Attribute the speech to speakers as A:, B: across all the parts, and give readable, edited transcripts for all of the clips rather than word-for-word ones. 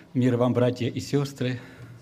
A: Мир вам, братья и сестры!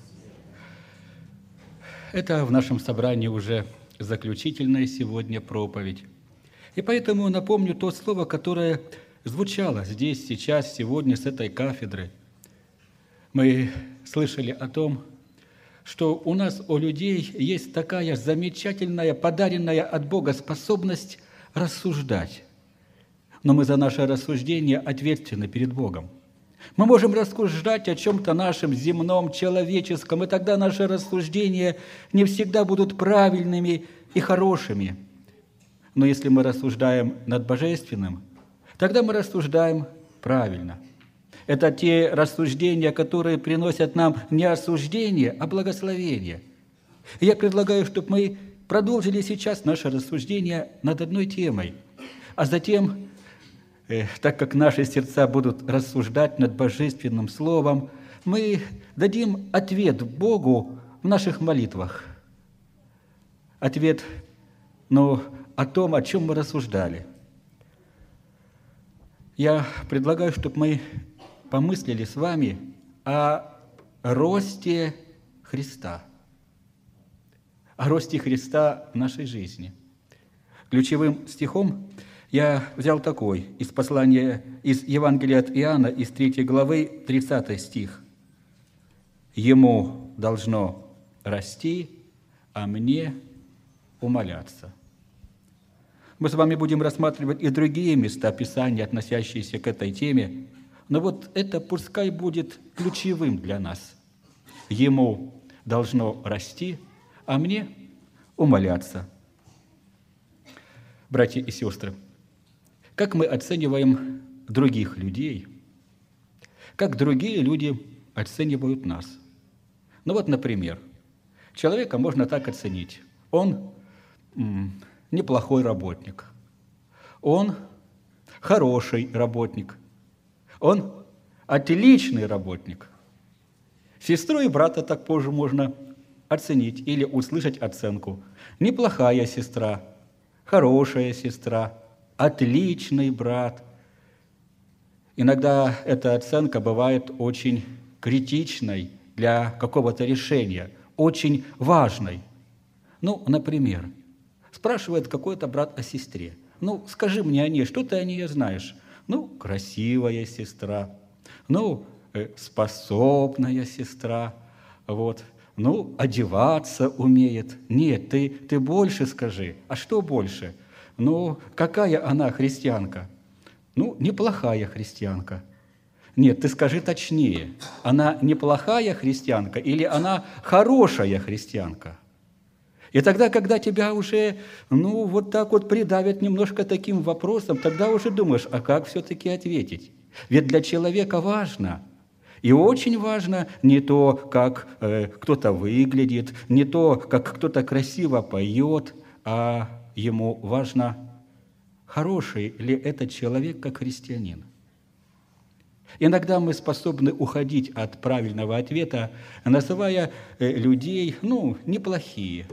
A: Это в нашем собрании уже заключительная сегодня проповедь. И поэтому напомню то слово, которое звучало здесь, сейчас, сегодня с этой кафедры. Мы слышали о том, что у нас, у людей, есть такая замечательная, подаренная от Бога способность рассуждать. Но мы за наше рассуждение ответственны перед Богом. Мы можем рассуждать о чем-то нашем земном, человеческом, и тогда наши рассуждения не всегда будут правильными и хорошими. Но если мы рассуждаем над божественным, тогда мы рассуждаем правильно. Это те рассуждения, которые приносят нам не осуждение, а благословение. И я предлагаю, чтобы мы продолжили сейчас наше рассуждение над одной темой, а затем, так как наши сердца будут рассуждать над Божественным Словом, мы дадим ответ Богу в наших молитвах. Ответ, о том, о чем мы рассуждали. Я предлагаю, чтобы мы помыслили с вами о росте Христа. О росте Христа в нашей жизни. Ключевым стихом я взял такой, из послания, из Евангелия от Иоанна, из 3 главы, 30 стих. «Ему должно расти, а мне умоляться». Мы с вами будем рассматривать и другие места Писания, относящиеся к этой теме, но вот это пускай будет ключевым для нас. Ему должно расти, а мне умоляться. Братья и сестры, как мы оцениваем других людей, как другие люди оценивают нас. Например, человека можно так оценить. Он неплохой работник, он хороший работник, он отличный работник. Сестру и брата так позже можно оценить или услышать оценку. Неплохая сестра, хорошая сестра, отличный брат. Иногда эта оценка бывает очень критичной для какого-то решения, очень важной. Например, спрашивает какой-то брат о сестре. Скажи мне о ней, что ты о ней знаешь? Красивая сестра, способная сестра, одеваться умеет. Нет, ты больше скажи. А что больше? Какая она христианка? Неплохая христианка. Нет, ты скажи точнее. Она неплохая христианка или она хорошая христианка? И тогда, когда тебя уже, придавят немножко таким вопросом, тогда уже думаешь, а как все-таки ответить? Ведь для человека важно, и очень важно не то, как кто-то выглядит, не то, как кто-то красиво поет, а ему важно, хороший ли этот человек как христианин. Иногда мы способны уходить от правильного ответа, называя людей, неплохие.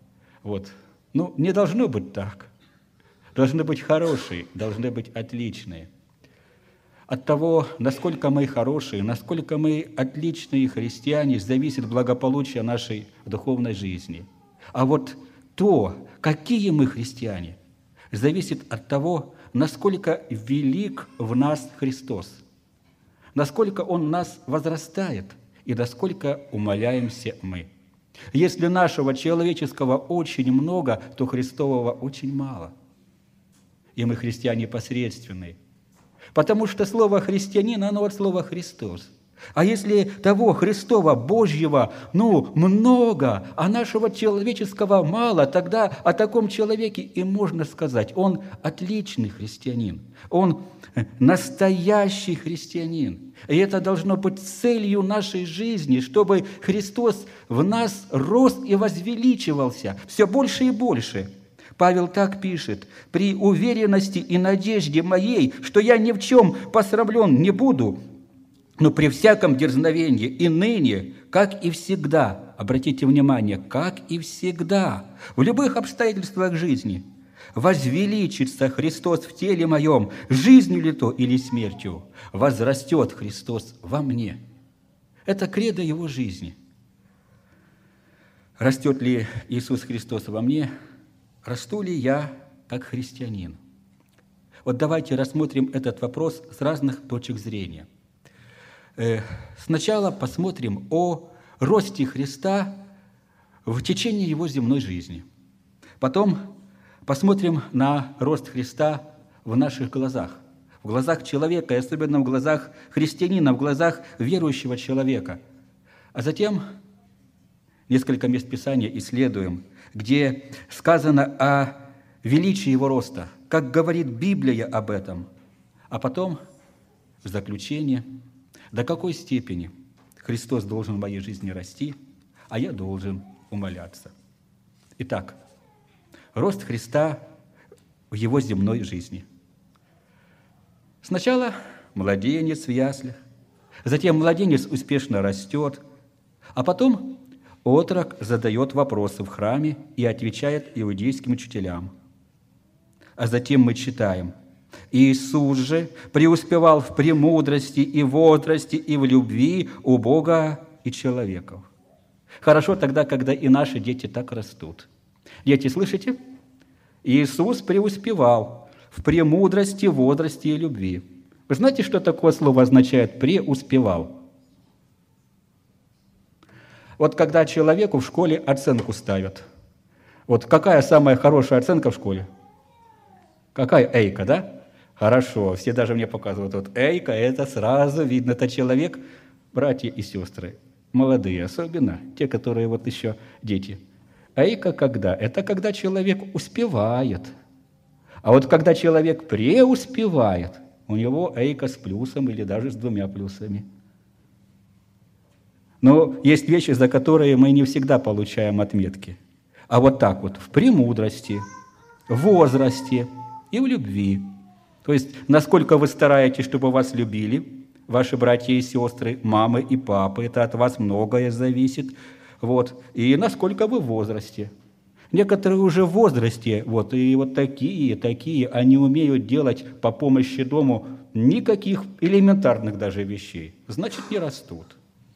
A: Не должно быть так. Должны быть хорошие, должны быть отличные. От того, насколько мы хорошие, насколько мы отличные христиане, зависит благополучие нашей духовной жизни. А то, какие мы христиане, зависит от того, насколько велик в нас Христос, насколько Он в нас возрастает и насколько умоляемся мы. Если нашего человеческого очень много, то Христового очень мало. И мы христиане посредственные. Потому что слово «христианин», оно от слова «Христос». А если того Христова, Божьего, много, а нашего человеческого мало, тогда о таком человеке и можно сказать, он отличный христианин, он настоящий христианин. И это должно быть целью нашей жизни, чтобы Христос в нас рос и возвеличивался все больше и больше. Павел так пишет: «При уверенности и надежде моей, что я ни в чем посрамлен не буду, но при всяком дерзновении и ныне, как и всегда, обратите внимание, как и всегда, в любых обстоятельствах жизни, возвеличится Христос в теле моем, жизнью ли то или смертью, возрастет Христос во мне». Это кредо Его жизни. Растет ли Иисус Христос во мне? Расту ли я как христианин? Вот давайте рассмотрим этот вопрос с разных точек зрения. Сначала посмотрим о росте Христа в течение Его земной жизни. Потом посмотрим на рост Христа в наших глазах, в глазах человека, и особенно в глазах христианина, в глазах верующего человека. А затем несколько мест Писания исследуем, где сказано о величии Его роста, как говорит Библия об этом. А потом, в заключение, до какой степени Христос должен в моей жизни расти, а я должен умоляться. Итак, рост Христа в Его земной жизни. Сначала младенец в яслях, затем младенец успешно растет, а потом отрок задает вопросы в храме и отвечает иудейским учителям. А затем мы читаем: «Иисус же преуспевал в премудрости и в возрасте и в любви у Бога и человеков». Хорошо тогда, когда и наши дети так растут. Дети, слышите? Иисус преуспевал в премудрости, возрасте и любви. Вы знаете, что такое слово означает «преуспевал»? Вот когда человеку в школе оценку ставят. Вот какая самая хорошая оценка в школе? Какая? Эйка, да? Хорошо, все даже мне показывают. Вот эйка, это сразу видно, это человек, братья и сестры, молодые особенно, те, которые вот еще дети. Эйка когда? Это когда человек успевает. А вот когда человек преуспевает, у него эйка с плюсом или даже с 2 плюсами. Но есть вещи, за которые мы не всегда получаем отметки. А вот так вот, в премудрости, в возрасте и в любви. То есть, насколько вы стараетесь, чтобы вас любили, ваши братья и сестры, мамы и папы, это от вас многое зависит. Вот. И насколько вы в возрасте. Некоторые уже в возрасте, вот, и вот такие, они умеют делать по помощи дому никаких элементарных даже вещей. Значит, не растут.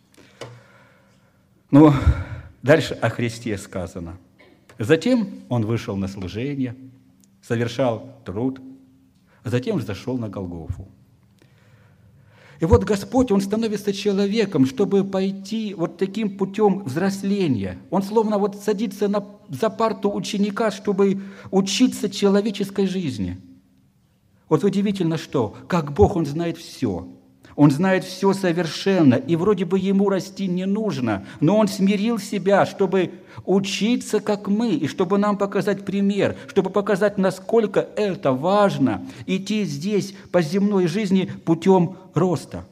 A: Но дальше о Христе сказано. Затем Он вышел на служение, совершал труд, а затем зашел на Голгофу. И вот Господь, Он становится человеком, чтобы пойти вот таким путем взросления. Он словно вот садится за парту ученика, чтобы учиться человеческой жизни. Вот удивительно что, как Бог, Он знает все. Он знает все совершенно, и вроде бы Ему расти не нужно, но Он смирил Себя, чтобы учиться, как мы, и чтобы нам показать пример, чтобы показать, насколько это важно, идти здесь по земной жизни путем роста.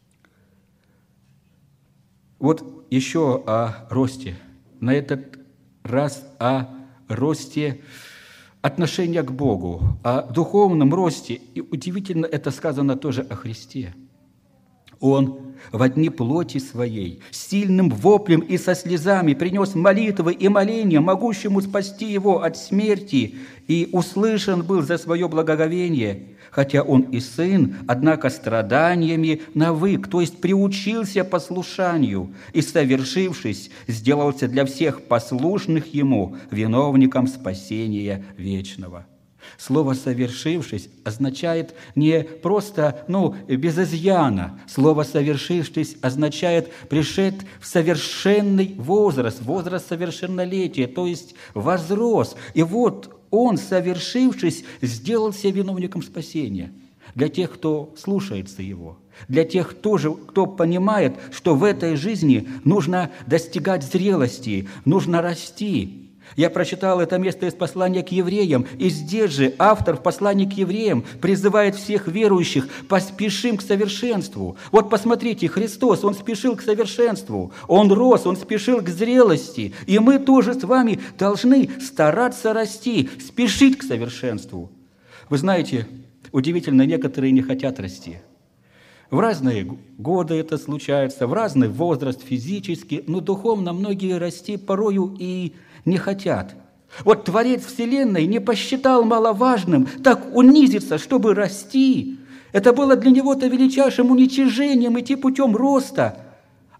A: Вот еще о росте. На этот раз о росте отношения к Богу, о духовном росте. И удивительно, это сказано тоже о Христе. Он во дни плоти своей, с сильным воплем и со слезами принес молитвы и моления, могущему спасти его от смерти, и услышан был за свое благоговение, хотя он и сын, однако страданиями навык, то есть приучился послушанию, и, совершившись, сделался для всех послушных ему виновником спасения вечного». Слово «совершившись» означает не просто, без изъяна. Слово «совершившись» означает «пришед в совершенный возраст», возраст совершеннолетия, то есть возрос. И вот Он, совершившись, сделался виновником спасения. Для тех, кто слушается Его, для тех тоже, кто понимает, что в этой жизни нужно достигать зрелости, нужно расти. Я прочитал это место из послания к евреям, и здесь же автор в послании к евреям призывает всех верующих: поспешим к совершенству. Вот посмотрите, Христос, Он спешил к совершенству, Он рос, Он спешил к зрелости, и мы тоже с вами должны стараться расти, спешить к совершенству. Вы знаете, удивительно, некоторые не хотят расти. В разные годы это случается, в разный возраст физически, но духовно многие расти порою и не хотят. Вот Творец Вселенной не посчитал маловажным так унизиться, чтобы расти. Это было для Него-то величайшим уничижением идти путем роста.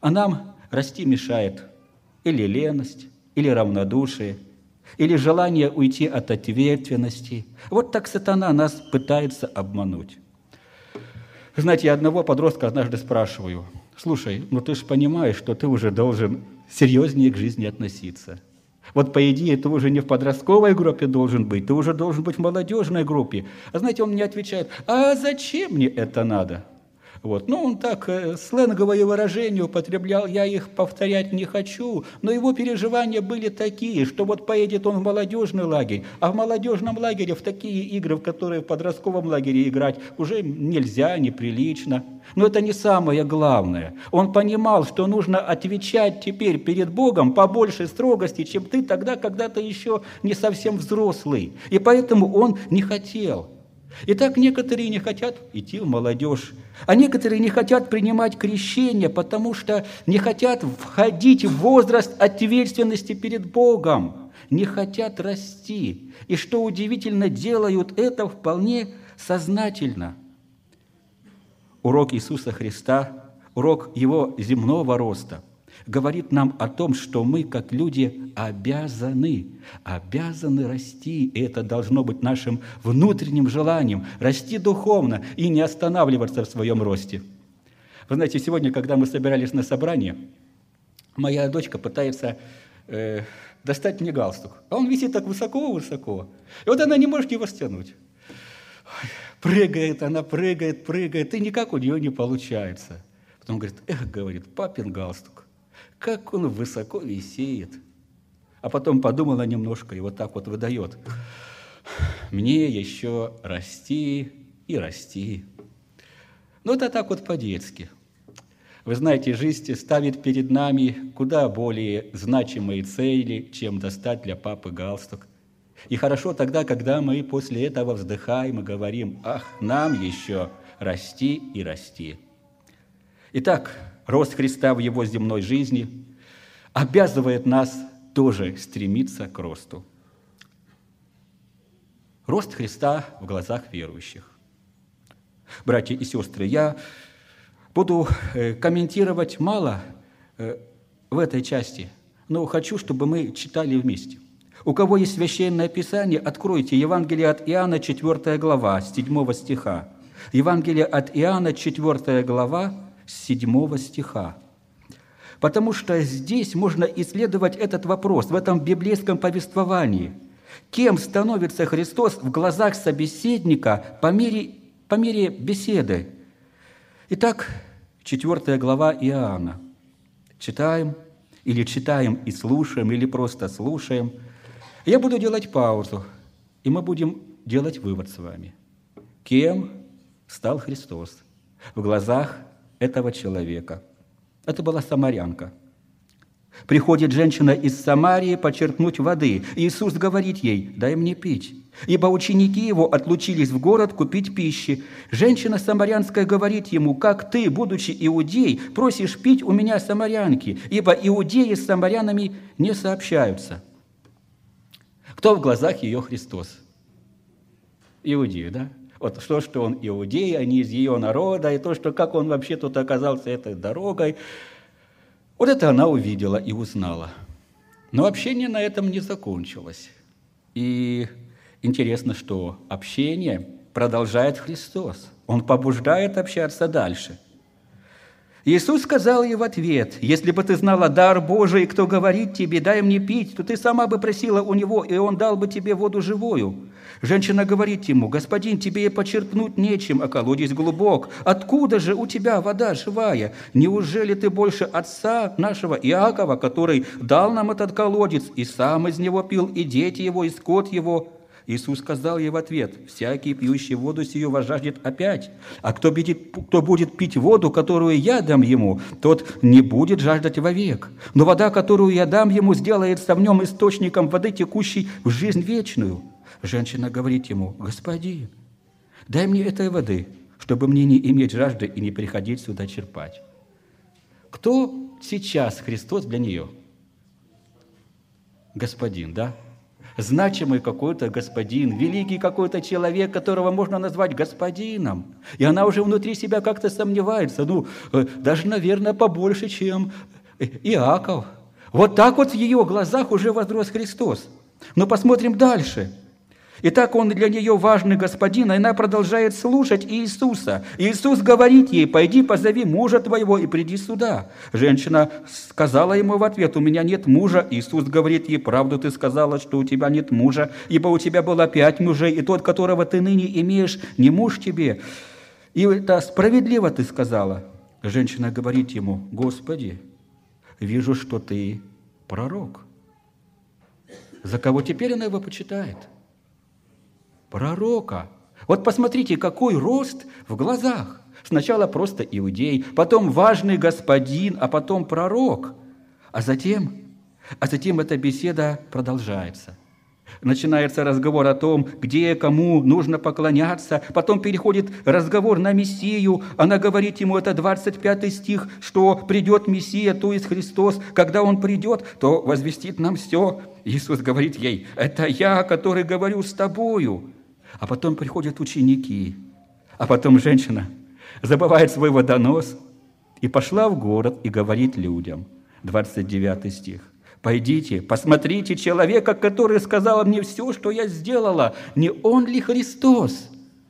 A: А нам расти мешает или леность, или равнодушие, или желание уйти от ответственности. Вот так сатана нас пытается обмануть. Знаете, я одного подростка однажды спрашиваю: слушай, ну ты же понимаешь, что ты уже должен серьезнее к жизни относиться. Вот по идее ты уже не в подростковой группе должен быть, ты уже должен быть в молодежной группе. А знаете, он мне отвечает: а зачем мне это надо? Вот. Ну, он так сленговые выражения употреблял, я их повторять не хочу, но его переживания были такие, что вот поедет он в молодежный лагерь, а в молодежном лагере в такие игры, в которые в подростковом лагере играть, уже нельзя, неприлично. Но это не самое главное. Он понимал, что нужно отвечать теперь перед Богом по большей строгости, чем ты тогда, когда ты еще не совсем взрослый. И поэтому он не хотел. Итак, некоторые не хотят идти в молодежь, а некоторые не хотят принимать крещение, потому что не хотят входить в возраст ответственности перед Богом, не хотят расти. И что удивительно, делают это вполне сознательно. Урок Иисуса Христа, урок Его земного роста говорит нам о том, что мы, как люди, обязаны расти. И это должно быть нашим внутренним желанием – расти духовно и не останавливаться в своем росте. Вы знаете, сегодня, когда мы собирались на собрание, моя дочка пытается достать мне галстук, а он висит так высоко-высоко, и вот она не может его стянуть. Прыгает она, прыгает, и никак у нее не получается. Потом говорит: говорит, папин галстук, как он высоко висит. А потом подумала немножко и вот так вот выдает: мне еще расти и расти. Ну, это так вот по-детски. Вы знаете, жизнь ставит перед нами куда более значимые цели, чем достать для папы галстук. И хорошо тогда, когда мы после этого вздыхаем и говорим: ах, нам еще расти и расти. Итак, рост Христа в Его земной жизни обязывает нас тоже стремиться к росту. Рост Христа в глазах верующих. Братья и сестры, я буду комментировать мало в этой части, но хочу, чтобы мы читали вместе. У кого есть Священное Писание, откройте Евангелие от Иоанна, 4 глава, с 7 стиха. Евангелие от Иоанна, 4 глава, с 7 стиха. Потому что здесь можно исследовать этот вопрос, в этом библейском повествовании. Кем становится Христос в глазах собеседника по мере беседы? Итак, 4 глава Иоанна. Читаем и слушаем, или просто слушаем. Я буду делать паузу, и мы будем делать вывод с вами. Кем стал Христос в глазах этого человека? Это была самарянка. Приходит женщина из Самарии почерпнуть воды. Иисус говорит ей: дай мне пить. Ибо ученики его отлучились в город купить пищи. Женщина самарянская говорит ему: как ты, будучи иудей, просишь пить у меня самарянки? Ибо иудеи с самарянами не сообщаются. Кто в глазах ее Христос? Иудеи, да? Вот что он иудей, они из ее народа, и то, что как он вообще тут оказался этой дорогой, вот это она увидела и узнала. Но общение на этом не закончилось. И интересно, что общение продолжает Христос. Он побуждает общаться дальше. Иисус сказал ей в ответ: «Если бы ты знала дар Божий, кто говорит тебе, дай мне пить, то ты сама бы просила у него, и он дал бы тебе воду живую». Женщина говорит ему: «Господин, тебе и почерпнуть нечем, а колодец глубок. Откуда же у тебя вода живая? Неужели ты больше отца нашего Иакова, который дал нам этот колодец, и сам из него пил, и дети его, и скот его?» Иисус сказал ей в ответ: «Всякий, пьющий воду сию, возжаждет опять. А кто будет пить воду, которую я дам ему, тот не будет жаждать вовек. Но вода, которую я дам ему, сделается в нем источником воды, текущей в жизнь вечную». Женщина говорит ему: «Господин, дай мне этой воды, чтобы мне не иметь жажды и не приходить сюда черпать». Кто сейчас Христос для нее? Господин, да? значимый какой-то господин, великий какой-то человек, которого можно назвать господином. И она уже внутри себя как-то сомневается, даже, наверное, побольше, чем Иаков. Вот так вот в ее глазах уже возрос Христос. Но посмотрим дальше. Итак, он для нее важный господин, и она продолжает слушать Иисуса. Иисус говорит ей: «Пойди, позови мужа твоего и приди сюда». Женщина сказала ему в ответ: «У меня нет мужа». Иисус говорит ей: «Правду ты сказала, что у тебя нет мужа, ибо у тебя было 5 мужей, и тот, которого ты ныне имеешь, не муж тебе. И это справедливо ты сказала». Женщина говорит ему: «Господи, вижу, что ты пророк». За кого теперь она его почитает? Пророка. Вот посмотрите, какой рост в глазах. Сначала просто иудей, потом важный господин, а потом пророк. А затем эта беседа продолжается. Начинается разговор о том, где кому нужно поклоняться. Потом переходит разговор на Мессию. Она говорит ему, это 25 стих, что придет Мессия, то есть Христос. Когда Он придет, то возвестит нам все. Иисус говорит ей: это я, который говорю с тобою. А потом приходят ученики. А потом женщина забывает свой водонос и пошла в город и говорит людям. 29 стих. «Пойдите, посмотрите человека, который сказал мне все, что я сделала. Не он ли Христос?»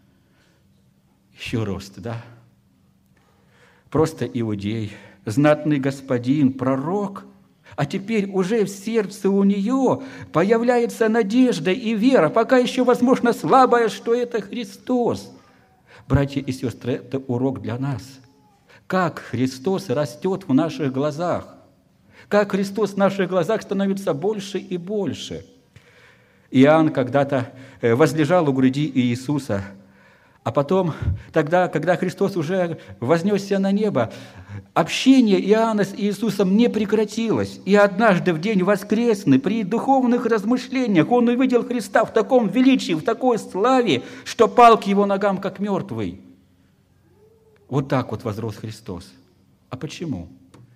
A: Еще рост, да? Просто иудей, знатный господин, пророк. А теперь уже в сердце у нее появляется надежда и вера, пока еще, возможно, слабая, что это Христос. Братья и сестры, это урок для нас. Как Христос растет в наших глазах. Как Христос в наших глазах становится больше и больше. Иоанн когда-то возлежал у груди Иисуса, а потом, тогда, когда Христос уже вознесся на небо, общение Иоанна с Иисусом не прекратилось. И однажды в день воскресный, при духовных размышлениях, он увидел Христа в таком величии, в такой славе, что пал к его ногам, как мертвый. Вот так вот возрос Христос. А почему?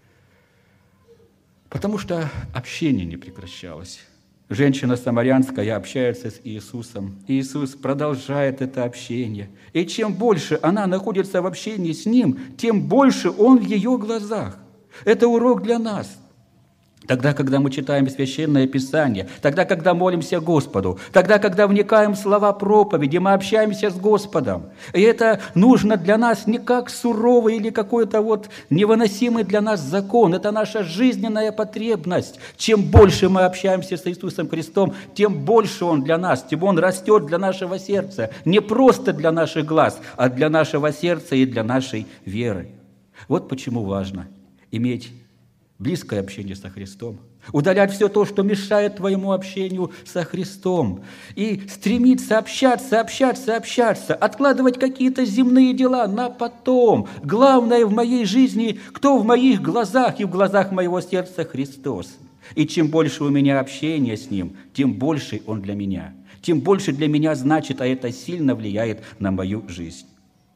A: Потому что общение не прекращалось. Женщина самарянская общается с Иисусом. Иисус продолжает это общение. И чем больше она находится в общении с Ним, тем больше Он в ее глазах. Это урок для нас. Тогда, когда мы читаем Священное Писание, тогда, когда молимся Господу, тогда, когда вникаем в слова проповеди, мы общаемся с Господом. И это нужно для нас не как суровый или какой-то невыносимый для нас закон. Это наша жизненная потребность. Чем больше мы общаемся с Иисусом Христом, тем больше Он для нас, тем Он растет для нашего сердца. Не просто для наших глаз, а для нашего сердца и для нашей веры. Вот почему важно иметь близкое общение со Христом, удалять все то, что мешает твоему общению со Христом, и стремиться общаться, откладывать какие-то земные дела на потом. Главное в моей жизни, кто в моих глазах и в глазах моего сердца Христос. И чем больше у меня общения с Ним, тем больше Он для меня, тем больше для меня значит, а это сильно влияет на мою жизнь.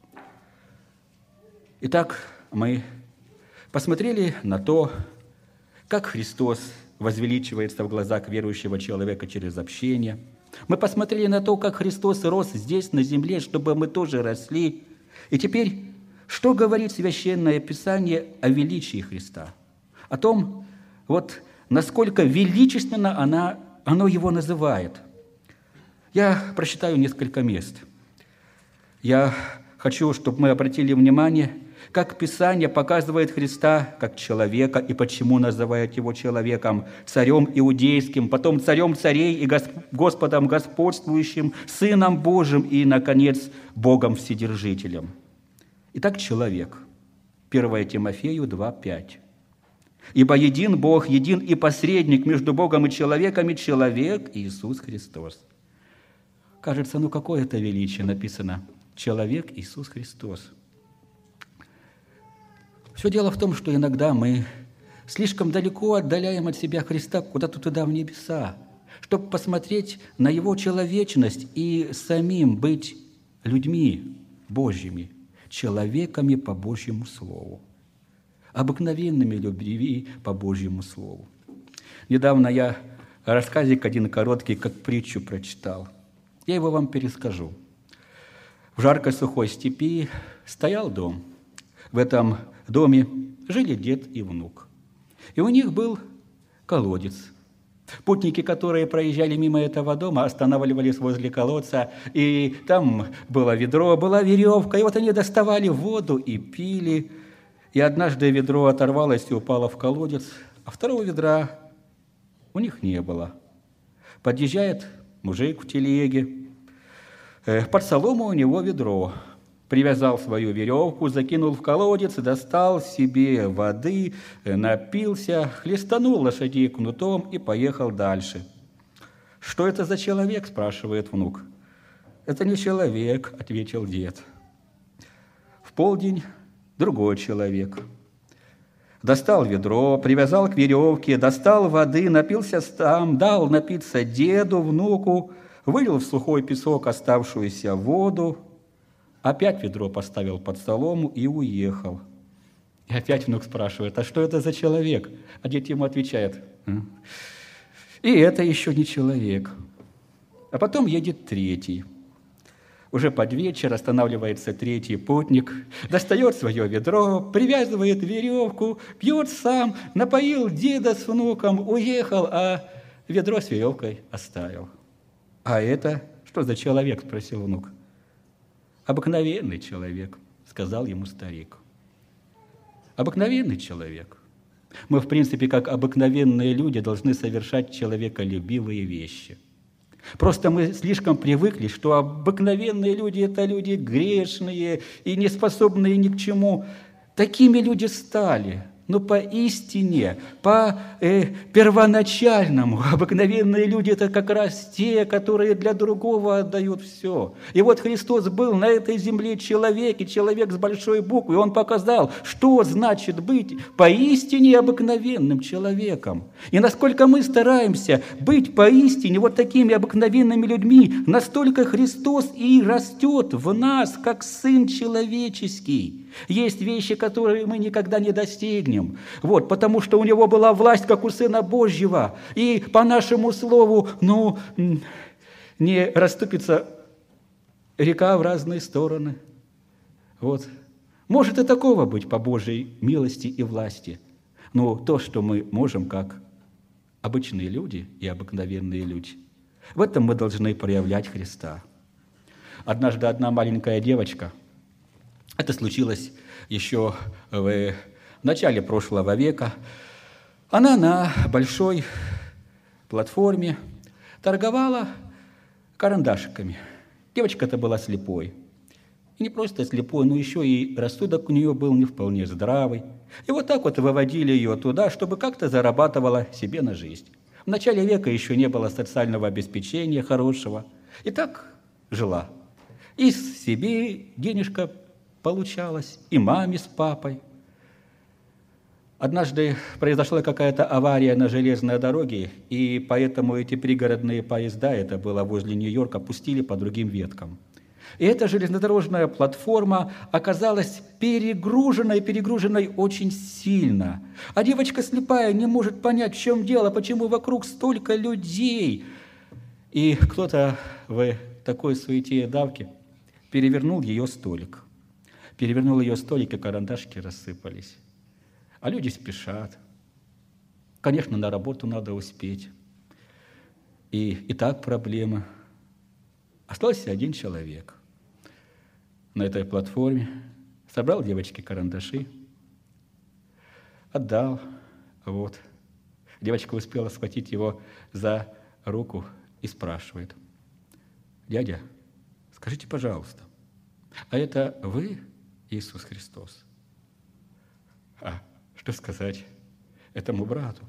A: Итак, мы посмотрели на то, как Христос возвеличивается в глазах верующего человека через общение. Мы посмотрели на то, как Христос рос здесь, на земле, чтобы мы тоже росли. И теперь, что говорит Священное Писание о величии Христа? О том, насколько величественно оно Его называет. Я прочитаю несколько мест. Я хочу, чтобы мы обратили внимание, как Писание показывает Христа как человека и почему называет Его человеком, царем иудейским, потом царем царей и Господом господствующим, Сыном Божьим и, наконец, Богом Вседержителем. Итак, человек. 1 Тимофею 2:5. «Ибо един Бог, един и посредник между Богом и человеком, человек Иисус Христос». Кажется, какое это величие написано. Человек Иисус Христос. Все дело в том, что иногда мы слишком далеко отдаляем от себя Христа куда-то туда, в небеса, чтобы посмотреть на Его человечность и самим быть людьми Божьими, человеками по Божьему Слову, обыкновенными любви по Божьему Слову. Недавно я Рассказик один короткий, как притчу прочитал. Я его вам перескажу. В жаркой сухой степи стоял дом. В этом доме жили дед и внук. И у них был колодец. Путники, которые проезжали мимо этого дома, останавливались возле колодца, и там было ведро, была веревка, и вот они доставали воду и пили. И однажды ведро оторвалось и упало в колодец, а второго ведра у них не было. Подъезжает мужик в телеге, под солому у него ведро. Привязал свою веревку, закинул в колодец, достал себе воды, напился, хлестанул лошадей кнутом и поехал дальше. «Что это за человек?» – спрашивает внук. «Это не человек», – ответил дед. В полдень другой человек. Достал ведро, привязал к веревке, достал воды, напился там, дал напиться деду, внуку, вылил в сухой песок оставшуюся воду, опять ведро поставил под солому и уехал. И опять внук спрашивает, а что это за человек? А дед ему отвечает, и это еще не человек. А потом едет третий. Уже под вечер останавливается третий путник, достает свое ведро, привязывает веревку, пьет сам, напоил деда с внуком, уехал, а ведро с веревкой оставил. «А это что за человек?» – спросил внук. «Обыкновенный человек», – сказал ему старик. Обыкновенный человек. Мы, в принципе, как обыкновенные люди, должны совершать человеколюбивые вещи. Просто мы слишком привыкли, что обыкновенные люди – это люди грешные и не способные ни к чему. Такими люди стали. Но поистине, по первоначальному, обыкновенные люди – это как раз те, которые для другого отдают все. И вот Христос был на этой земле человек, и человек с большой буквы, и Он показал, что значит быть поистине обыкновенным человеком. И насколько мы стараемся быть поистине вот такими обыкновенными людьми, настолько Христос и растет в нас, как Сын Человеческий. Есть вещи, которые мы никогда не достигнем, вот, потому что у Него была власть, как у Сына Божьего, и по нашему слову, не расступится река в разные стороны. Вот. Может и такого быть по Божьей милости и власти, но то, что мы можем, как обычные люди и обыкновенные люди, в этом мы должны проявлять Христа. Однажды одна маленькая девочка, это случилось еще в начале прошлого века, она на большой платформе торговала карандашиками. Девочка-то была слепой. И не просто слепой, но еще и рассудок у нее был не вполне здравый. И вот так вот выводили ее туда, чтобы как-то зарабатывала себе на жизнь. В начале века еще не было социального обеспечения хорошего. И так жила. И себе денежка получалось, и маме с папой. Однажды произошла какая-то авария на железной дороге, и поэтому эти пригородные поезда, это было возле Нью-Йорка, пустили по другим веткам. И эта железнодорожная платформа оказалась перегруженной очень сильно. А девочка слепая не может понять, в чем дело, почему вокруг столько людей. И кто-то в такой суете и давке перевернул ее столик. Перевернул ее столик, и карандашки рассыпались. А люди спешат. Конечно, на работу надо успеть. И так проблема. Остался один человек на этой платформе. Собрал девочке карандаши, отдал. Вот. Девочка успела схватить его за руку и спрашивает: «Дядя, скажите, пожалуйста, а это вы Иисус Христос?» А что сказать этому брату?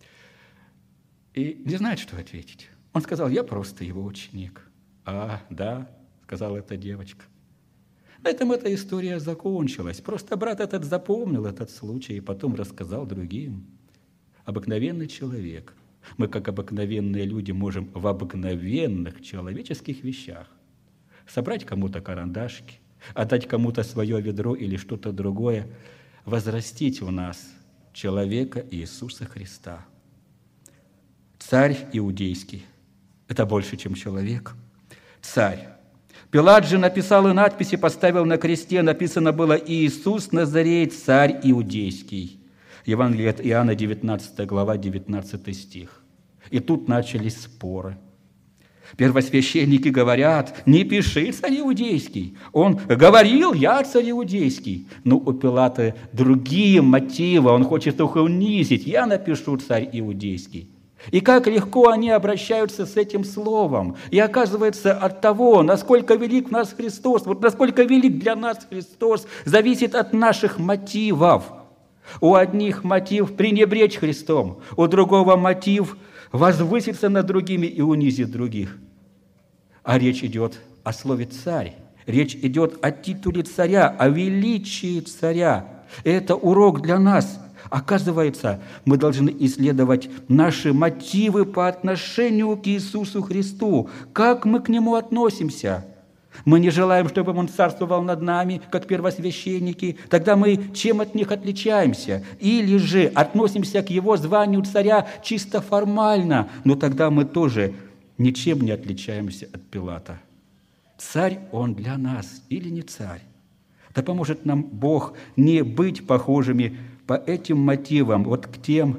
A: И не знает, что ответить. Он сказал: «Я просто его ученик». «А, да», — сказала эта девочка. На этом эта история закончилась. Просто брат этот запомнил этот случай и потом рассказал другим. Обыкновенный человек. Мы, как обыкновенные люди, можем в обыкновенных человеческих вещах собрать кому-то карандашки, отдать кому-то свое ведро или что-то другое, возрастить в нас человека Иисуса Христа. царь иудейский. Это больше, чем человек. Царь. Пилат же написал и надписи, поставил на кресте, написано было: «Иисус Назарей, царь иудейский». Евангелие от Иоанна, 19 глава, 19 стих. И тут начались споры. Первосвященники говорят: не пиши царь иудейский. Он говорил: я царь иудейский. Но у Пилата другие мотивы, он хочет их унизить. Я напишу царь иудейский. И как легко они обращаются с этим словом. И оказывается, от того, насколько велик в нас Христос, вот насколько велик для нас Христос, зависит от наших мотивов. У одних мотив пренебречь Христом, у другого мотив возвыситься над другими и унизить других. А речь идет о слове «царь». Речь идет о титуле царя, о величии царя. И это урок для нас. Оказывается, мы должны исследовать наши мотивы по отношению к Иисусу Христу. Как мы к Нему относимся? Мы не желаем, чтобы Он царствовал над нами, как первосвященники. Тогда мы чем от них отличаемся? Или же относимся к Его званию царя чисто формально, но тогда мы тоже ничем не отличаемся от Пилата. Царь Он для нас или не царь? Да поможет нам Бог не быть похожими по этим мотивам вот к тем,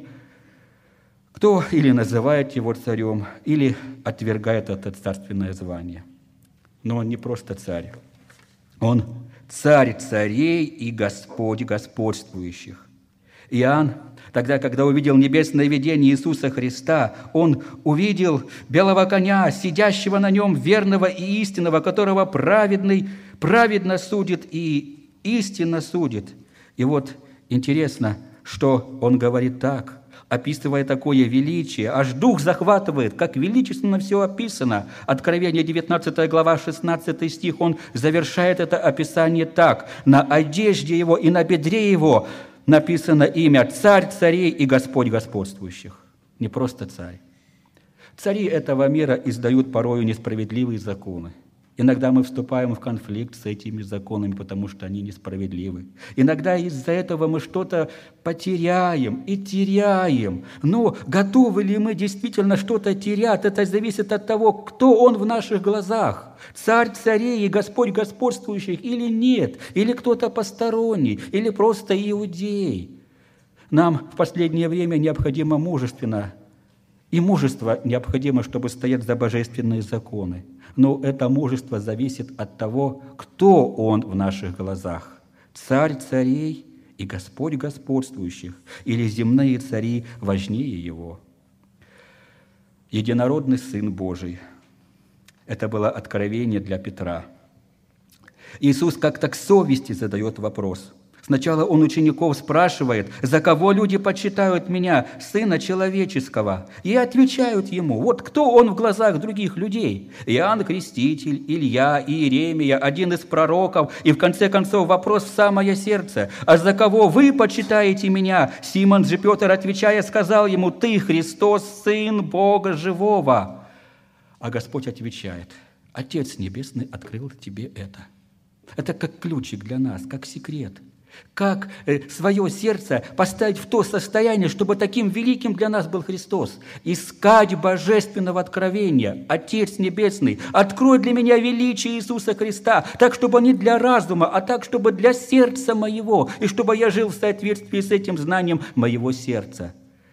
A: кто или называет Его царем, или отвергает это царственное звание. Но Он не просто царь. Он царь царей и Господь господствующих. Иоанн, тогда, когда увидел небесное видение Иисуса Христа, он увидел белого коня, сидящего на нем, верного и истинного, которого праведный праведно судит и истинно судит. И вот интересно, что он говорит так, описывая такое величие, аж дух захватывает, как величественно все описано. Откровение 19 глава, 16 стих, он завершает это описание так: «На одежде его и на бедре его написано имя Царь царей и Господь господствующих». Не просто царь. Цари этого мира издают порою несправедливые законы. Иногда мы вступаем в конфликт с этими законами, потому что они несправедливы. Иногда из-за этого мы что-то потеряем и теряем. Но готовы ли мы действительно что-то терять? Это зависит от того, кто Он в наших глазах. Царь царей и Господь господствующих или нет? Или кто-то посторонний? Или просто иудей? Нам в последнее время необходимо мужественно. И мужество необходимо, чтобы стоять за божественные законы. Но это мужество зависит от того, кто Он в наших глазах. Царь царей и Господь господствующих, или земные цари важнее Его. Единородный Сын Божий. Это было откровение для Петра. Иисус как-то к совести задает вопрос. Сначала Он учеников спрашивает: «За кого люди почитают Меня, Сына Человеческого?» И отвечают Ему: вот кто Он в глазах других людей? Иоанн Креститель, Илья, Иеремия, один из пророков. И в конце концов вопрос в самое сердце: «А за кого вы почитаете Меня?» Симон же Петр, отвечая, сказал Ему: «Ты, Христос, Сын Бога Живого». А Господь отвечает: «Отец Небесный открыл тебе это». Это как ключик для нас, как секрет. Как свое сердце поставить в то состояние, чтобы таким великим для нас был Христос. Искать божественного откровения. Отец Небесный, открой для меня величие Иисуса Христа, так, чтобы не для разума, а так, чтобы для сердца моего, и чтобы я жил в соответствии с этим знанием моего сердца.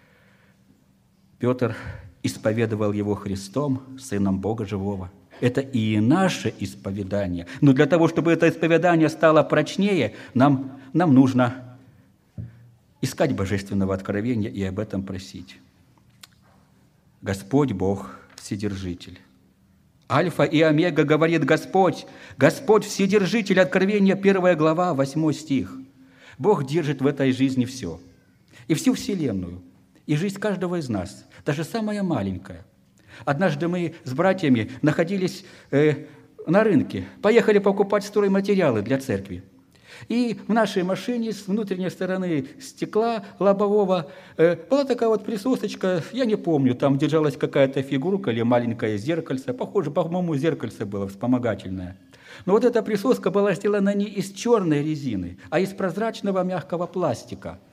A: Петр исповедовал Его Христом, Сыном Бога Живого. Это и наше исповедание. Но для того, чтобы это исповедание стало прочнее, нам нужно искать божественного откровения и об этом просить. Господь Бог Вседержитель. Альфа и Омега, говорит Господь. Господь Вседержитель. Откровение 1 глава, 8 стих. Бог держит в этой жизни все. И всю Вселенную. И жизнь каждого из нас. Даже самая маленькая. Однажды мы с братьями находились на рынке, поехали покупать стройматериалы для церкви. И в нашей машине с внутренней стороны стекла лобового была такая вот присосочка, я не помню, там держалась какая-то фигурка или маленькое зеркальце, похоже, по-моему, зеркальце было вспомогательное. Но вот эта присоска была сделана не из черной резины, а из прозрачного мягкого пластика.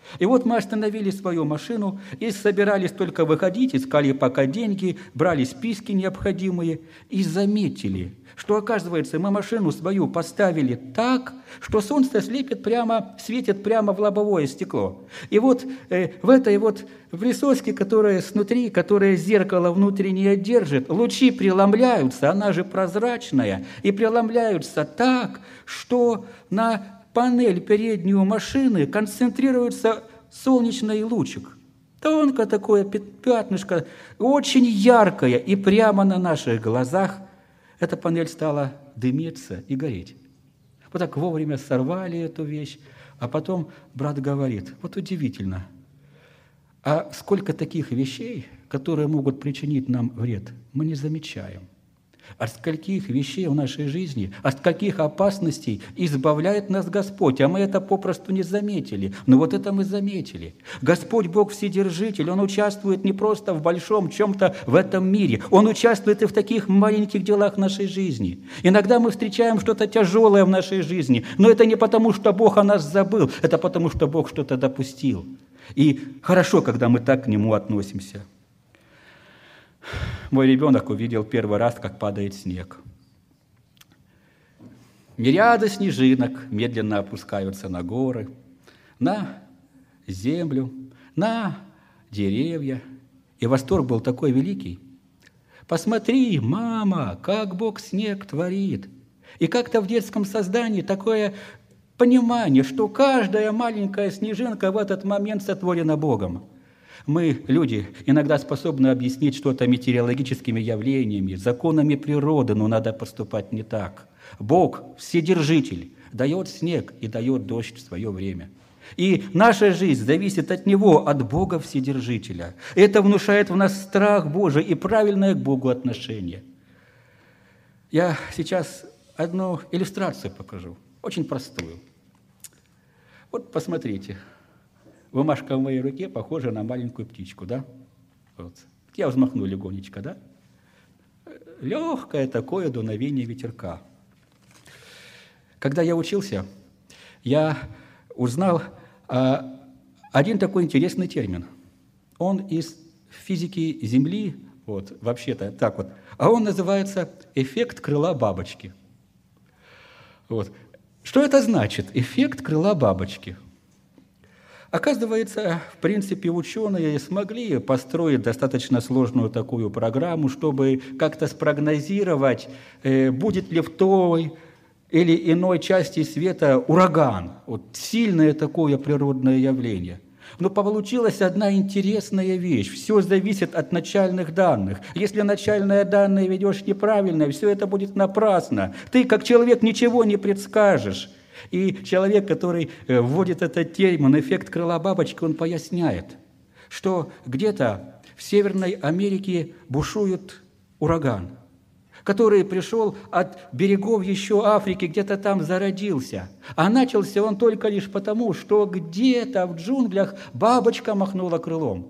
A: И вот мы остановили свою машину и собирались только выходить, искали пока деньги, брали списки необходимые и заметили, что, оказывается, мы машину свою поставили так, что солнце светит прямо в лобовое стекло. И вот в этой вот присоске, которая снутри, которая зеркало внутреннее держит, лучи преломляются, она же прозрачная, и преломляются так, что на панель переднюю машины концентрируется солнечный лучик. Тонко такое пятнышко, очень яркое, и прямо на наших глазах эта панель стала дымиться и гореть. Вот так вовремя сорвали эту вещь, а потом брат говорит, вот удивительно, а сколько таких вещей, которые могут причинить нам вред, мы не замечаем. От скольких вещей в нашей жизни, от скольких опасностей избавляет нас Господь, а мы это попросту не заметили. Но вот это мы заметили. Господь Бог Вседержитель, Он участвует не просто в большом чем-то в этом мире, Он участвует и в таких маленьких делах нашей жизни. Иногда мы встречаем что-то тяжелое в нашей жизни, но это не потому, что Бог о нас забыл, это потому, что Бог что-то допустил. И хорошо, когда мы так к Нему относимся. Мой ребенок увидел первый раз, как падает снег. Мириады снежинок медленно опускаются на горы, на землю, на деревья. И восторг был такой великий. Посмотри, мама, как Бог снег творит. И как-то в детском создании такое понимание, что каждая маленькая снежинка в этот момент сотворена Богом. Мы, люди, иногда способны объяснить что-то метеорологическими явлениями, законами природы, но надо поступать не так. Бог, Вседержитель, дает снег и дает дождь в свое время. И наша жизнь зависит от Него, от Бога Вседержителя. Это внушает в нас страх Божий и правильное к Богу отношение. Я сейчас одну иллюстрацию покажу, очень простую. Вот посмотрите. Бумажка в моей руке похожа на маленькую птичку, да? Вот. Я взмахну легонечко, да? Легкое такое дуновение ветерка. Когда я учился, я узнал один такой интересный термин. Он из физики Земли, вот, вообще-то так вот, а он называется эффект крыла бабочки. Вот. Что это значит? Эффект крыла бабочки. Оказывается, в принципе, ученые смогли построить достаточно сложную такую программу, чтобы как-то спрогнозировать, будет ли в той или иной части света ураган. Вот сильное такое природное явление. Но получилась одна интересная вещь. Все зависит от начальных данных. Если начальные данные ведешь неправильно, все это будет напрасно. Ты, как человек, ничего не предскажешь. И человек, который вводит этот термин «эффект крыла бабочки», он поясняет, что где-то в Северной Америке бушует ураган, который пришел от берегов еще Африки, где-то там зародился. А начался он только лишь потому, что где-то в джунглях бабочка махнула крылом.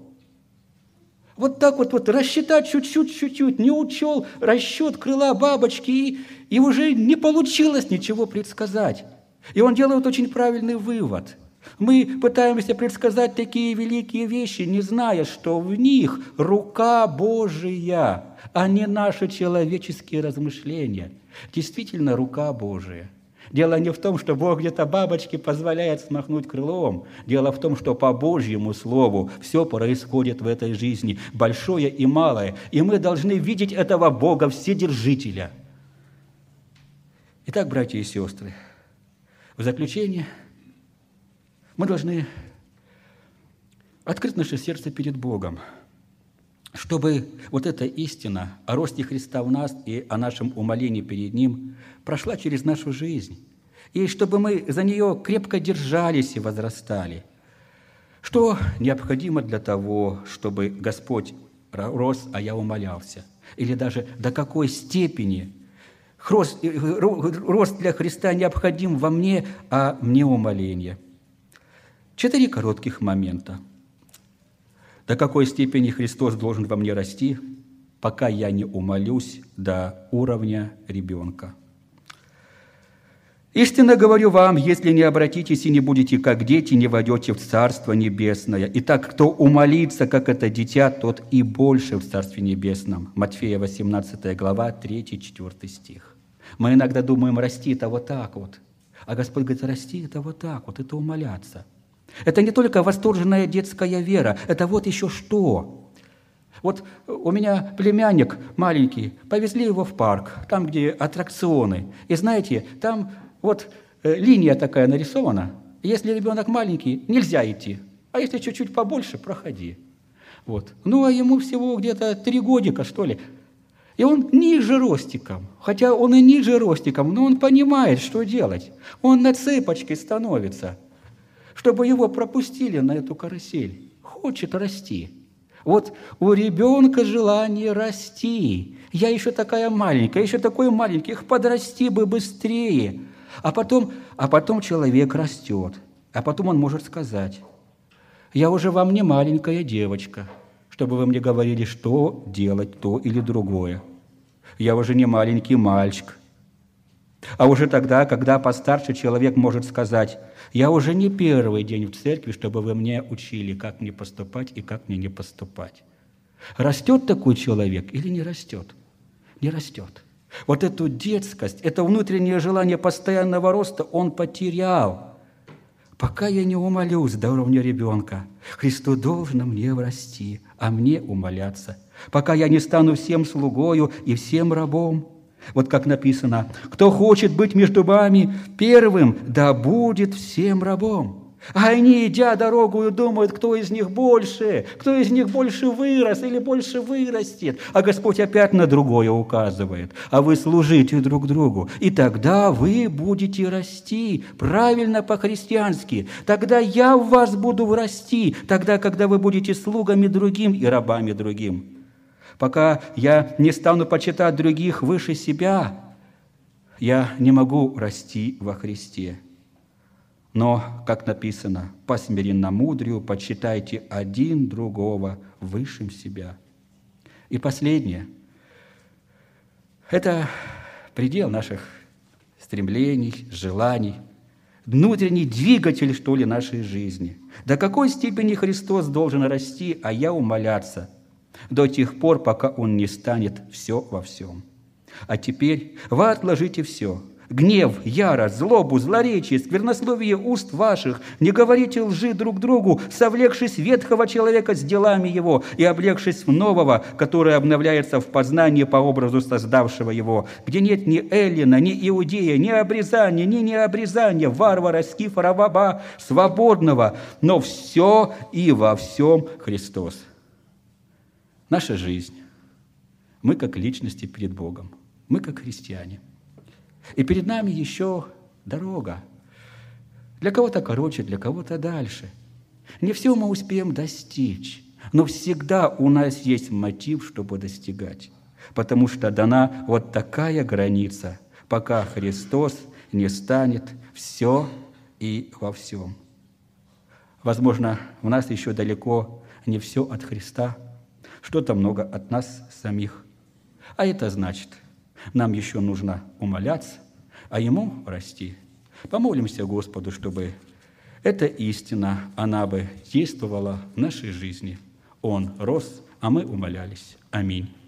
A: Вот так вот рассчитать чуть-чуть, не учел расчет крыла бабочки, и уже не получилось ничего предсказать. И он делает очень правильный вывод. Мы пытаемся предсказать такие великие вещи, не зная, что в них рука Божия, а не наши человеческие размышления. Действительно, рука Божия. Дело не в том, что Бог где-то бабочке позволяет смахнуть крылом. Дело в том, что по Божьему Слову все происходит в этой жизни, большое и малое, и мы должны видеть этого Бога Вседержителя. Итак, братья и сестры, в заключение мы должны открыть наше сердце перед Богом, чтобы вот эта истина о росте Христа в нас и о нашем умолении перед Ним прошла через нашу жизнь, и чтобы мы за нее крепко держались и возрастали. Что необходимо для того, чтобы Господь рос, а я умолялся? Или даже до какой степени рост для Христа необходим во мне, а мне умоление? 4 коротких момента. До какой степени Христос должен во мне расти, пока я не умолюсь до уровня ребенка? Истинно говорю вам, если не обратитесь и не будете как дети, не войдете в Царство Небесное. Итак, кто умолится, как это дитя, тот и больше в Царстве Небесном». Матфея 18 глава, 3-4 стих. Мы иногда думаем, расти – это вот так вот. А Господь говорит, расти – это вот так вот, это умоляться. Это не только восторженная детская вера, это вот еще что. Вот у меня племянник маленький, повезли его в парк, там, где аттракционы. И знаете, там вот линия такая нарисована. Если ребенок маленький, нельзя идти. А если чуть-чуть побольше, проходи. Вот. Ну, а ему всего где-то 3 годика, что ли. И он ниже ростиком. Хотя он и ниже ростиком, но он понимает, что делать. Он на цепочке становится, чтобы его пропустили на эту карусель. Хочет расти. Вот у ребенка желание расти. Я еще такая маленькая, еще такой маленький, их подрасти бы быстрее. А потом человек растет. А потом он может сказать, я уже вам не маленькая девочка, чтобы вы мне говорили, что делать, то или другое. Я уже не маленький мальчик. А уже тогда, когда постарше человек может сказать, я уже не первый день в церкви, чтобы вы мне учили, как мне поступать и как мне не поступать. Растет такой человек или не растет? Не растет. Вот эту детскость, это внутреннее желание постоянного роста он потерял. Пока я не умолюсь до уровня ребенка, Христу должно мне расти, а мне умоляться. Пока я не стану всем слугою и всем рабом. Вот как написано, кто хочет быть между вами первым, да будет всем рабом. А они, идя дорогу, думают, кто из них больше вырос или больше вырастет. А Господь опять на другое указывает. А вы служите друг другу. И тогда вы будете расти правильно по-христиански. Тогда я в вас буду расти, тогда, когда вы будете слугами другим и рабами другим. Пока я не стану почитать других выше себя, я не могу расти во Христе. Но, как написано, по смиренномудрию почитайте один другого высшим себя. И последнее. Это предел наших стремлений, желаний, внутренний двигатель, что ли, нашей жизни. До какой степени Христос должен расти, а я умоляться? До тех пор, пока Он не станет все во всем. А теперь вы отложите все. Гнев, ярость, злобу, злоречие, сквернословие уст ваших. Не говорите лжи друг другу, совлекшись ветхого человека с делами его и облегшись в нового, который обновляется в познании по образу создавшего его, где нет ни эллина, ни иудея, ни обрезания, ни необрезания, варвара, скифа, раба, свободного, но все и во всем Христос. Наша жизнь, мы как личности перед Богом, мы как христиане. И перед нами еще дорога. Для кого-то короче, для кого-то дальше. Не все мы успеем достичь, но всегда у нас есть мотив, чтобы достигать. Потому что дана вот такая граница, пока Христос не станет все и во всем. Возможно, у нас еще далеко не все от Христа, что-то много от нас самих. А это значит, нам еще нужно умоляться, а Ему расти. Помолимся Господу, чтобы эта истина, она бы действовала в нашей жизни. Он рос, а мы умолялись. Аминь.